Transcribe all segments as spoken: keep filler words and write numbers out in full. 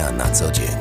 Media na co dzień.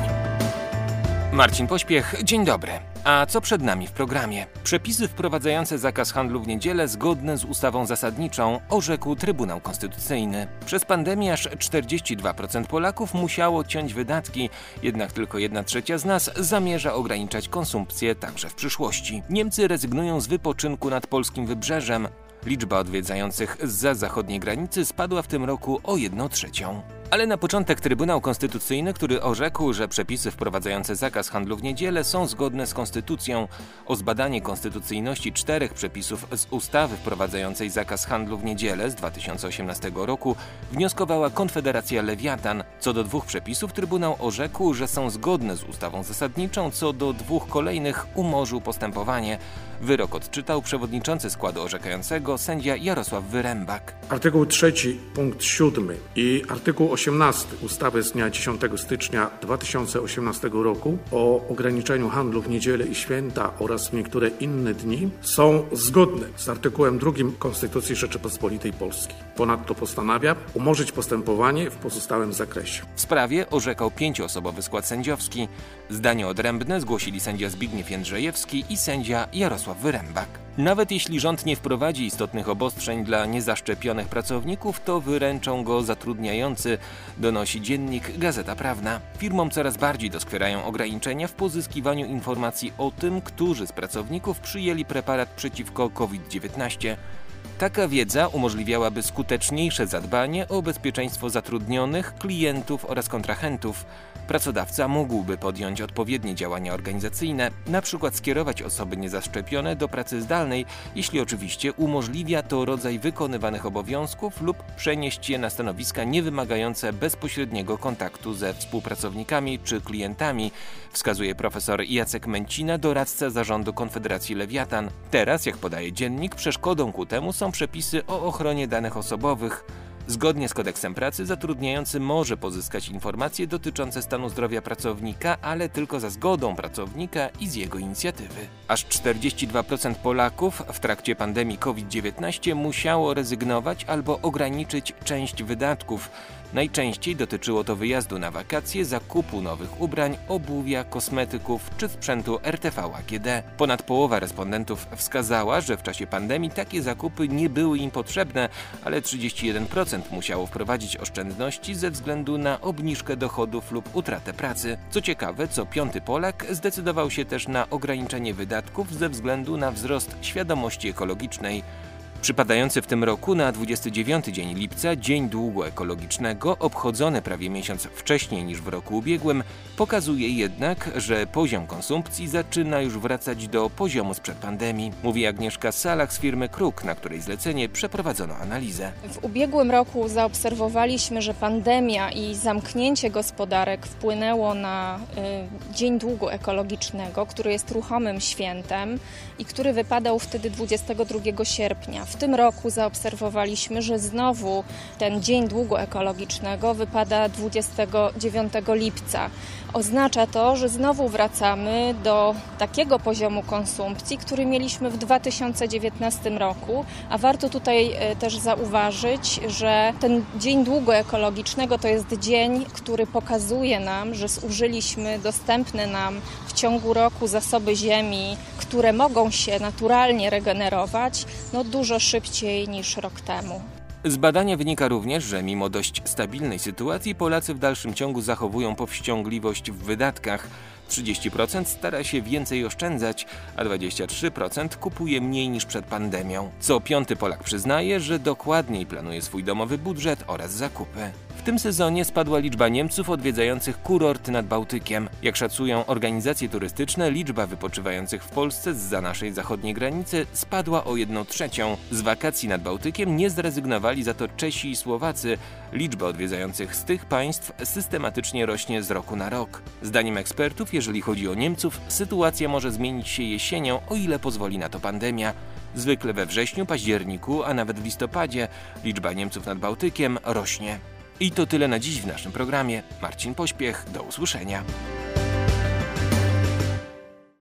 Marcin Pośpiech, dzień dobry. A co przed nami w programie? Przepisy wprowadzające zakaz handlu w niedzielę zgodne z ustawą zasadniczą, orzekł Trybunał Konstytucyjny. Przez pandemię aż czterdzieści dwa procent Polaków musiało ciąć wydatki, jednak tylko jedna trzecia z nas zamierza ograniczać konsumpcję także w przyszłości. Niemcy rezygnują z wypoczynku nad polskim wybrzeżem. Liczba odwiedzających zza zachodniej granicy spadła w tym roku o jedną trzecią. Ale na początek Trybunał Konstytucyjny, który orzekł, że przepisy wprowadzające zakaz handlu w niedzielę są zgodne z konstytucją. O zbadanie konstytucyjności czterech przepisów z ustawy wprowadzającej zakaz handlu w niedzielę z dwa tysiące osiemnastego roku wnioskowała Konfederacja Lewiatan. Co do dwóch przepisów Trybunał orzekł, że są zgodne z ustawą zasadniczą, co do dwóch kolejnych umorzył postępowanie. Wyrok odczytał przewodniczący składu orzekającego sędzia Jarosław Wyrembak. Artykuł trzeci punkt siódmy i artykuł osiemnasty ustawy z dnia dziesiątego stycznia dwa tysiące osiemnastego roku o ograniczeniu handlu w niedzielę i święta oraz w niektóre inne dni są zgodne z artykułem drugim Konstytucji Rzeczypospolitej Polskiej. Ponadto postanawia umorzyć postępowanie w pozostałym zakresie. W sprawie orzekał pięcioosobowy skład sędziowski. Zdanie odrębne zgłosili sędzia Zbigniew Jędrzejewski i sędzia Jarosław Wyrembak. Nawet jeśli rząd nie wprowadzi istotnych obostrzeń dla niezaszczepionych pracowników, to wyręczą go zatrudniający, donosi dziennik Gazeta Prawna. Firmom coraz bardziej doskwierają ograniczenia w pozyskiwaniu informacji o tym, którzy z pracowników przyjęli preparat przeciwko COVID dziewiętnaście. Taka wiedza umożliwiałaby skuteczniejsze zadbanie o bezpieczeństwo zatrudnionych, klientów oraz kontrahentów. Pracodawca mógłby podjąć odpowiednie działania organizacyjne, np. skierować osoby niezaszczepione do pracy zdalnej, jeśli oczywiście umożliwia to rodzaj wykonywanych obowiązków lub przenieść je na stanowiska niewymagające bezpośredniego kontaktu ze współpracownikami czy klientami, wskazuje profesor Jacek Męcina, doradca zarządu Konfederacji Lewiatan. Teraz, jak podaje dziennik, przeszkodą ku temu są przepisy o ochronie danych osobowych. Zgodnie z kodeksem pracy zatrudniający może pozyskać informacje dotyczące stanu zdrowia pracownika, ale tylko za zgodą pracownika i z jego inicjatywy. Aż czterdzieści dwa procent Polaków w trakcie pandemii COVID dziewiętnaście musiało rezygnować albo ograniczyć część wydatków. Najczęściej dotyczyło to wyjazdu na wakacje, zakupu nowych ubrań, obuwia, kosmetyków czy sprzętu R T V A G D. Ponad połowa respondentów wskazała, że w czasie pandemii takie zakupy nie były im potrzebne, ale trzydzieści jeden procent musiało wprowadzić oszczędności ze względu na obniżkę dochodów lub utratę pracy. Co ciekawe, co piąty Polak zdecydował się też na ograniczenie wydatków ze względu na wzrost świadomości ekologicznej. Przypadający w tym roku na dwudziesty dziewiąty dzień lipca Dzień Długu Ekologicznego, obchodzony prawie miesiąc wcześniej niż w roku ubiegłym, pokazuje jednak, że poziom konsumpcji zaczyna już wracać do poziomu sprzed pandemii, mówi Agnieszka Salach z firmy Kruk, na której zlecenie przeprowadzono analizę. W ubiegłym roku zaobserwowaliśmy, że pandemia i zamknięcie gospodarek wpłynęło na y, Dzień Długu Ekologicznego, który jest ruchomym świętem i który wypadał wtedy dwudziestego drugiego sierpnia. W tym roku zaobserwowaliśmy, że znowu ten Dzień Długu Ekologicznego wypada dwudziestego dziewiątego lipca. Oznacza to, że znowu wracamy do takiego poziomu konsumpcji, który mieliśmy w dwa tysiące dziewiętnastym roku, a warto tutaj też zauważyć, że ten Dzień Długu Ekologicznego to jest dzień, który pokazuje nam, że zużyliśmy dostępne nam w ciągu roku zasoby ziemi, które mogą się naturalnie regenerować, no dużo szybciej niż rok temu. Z badania wynika również, że mimo dość stabilnej sytuacji Polacy w dalszym ciągu zachowują powściągliwość w wydatkach. trzydzieści procent stara się więcej oszczędzać, a dwadzieścia trzy procent kupuje mniej niż przed pandemią. Co piąty Polak przyznaje, że dokładniej planuje swój domowy budżet oraz zakupy. W tym sezonie spadła liczba Niemców odwiedzających kurorty nad Bałtykiem. Jak szacują organizacje turystyczne, liczba wypoczywających w Polsce zza naszej zachodniej granicy spadła o jedną trzecią. Z wakacji nad Bałtykiem nie zrezygnowali za to Czesi i Słowacy. Liczba odwiedzających z tych państw systematycznie rośnie z roku na rok. Zdaniem ekspertów, jeżeli chodzi o Niemców, sytuacja może zmienić się jesienią, o ile pozwoli na to pandemia. Zwykle we wrześniu, październiku, a nawet w listopadzie liczba Niemców nad Bałtykiem rośnie. I to tyle na dziś w naszym programie. Marcin Pośpiech, do usłyszenia.